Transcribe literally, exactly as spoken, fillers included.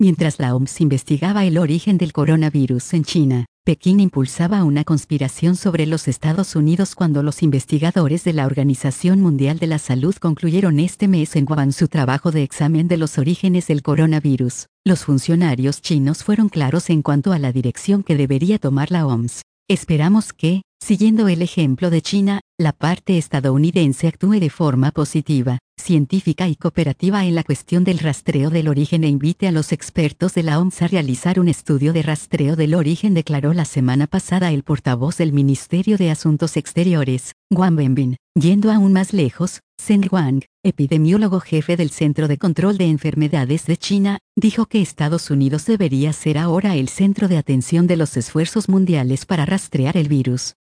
Mientras la O M S investigaba el origen del coronavirus en China, Pekín impulsaba una conspiración sobre los Estados Unidos cuando los investigadores de la Organización Mundial de la Salud concluyeron este mes en Wuhan su trabajo de examen de los orígenes del coronavirus. Los funcionarios chinos fueron claros en cuanto a la dirección que debería tomar la O M S. Esperamos que, siguiendo el ejemplo de China, la parte estadounidense actúe de forma positiva, científica y cooperativa en la cuestión del rastreo del origen e invite a los expertos de la O M S a realizar un estudio de rastreo del origen, declaró la semana pasada el portavoz del Ministerio de Asuntos Exteriores, Wang Wenbin. Yendo aún más lejos, Zheng Guang, epidemiólogo jefe del Centro de Control de Enfermedades de China, dijo que Estados Unidos debería ser ahora el centro de atención de los esfuerzos mundiales para rastrear el virus.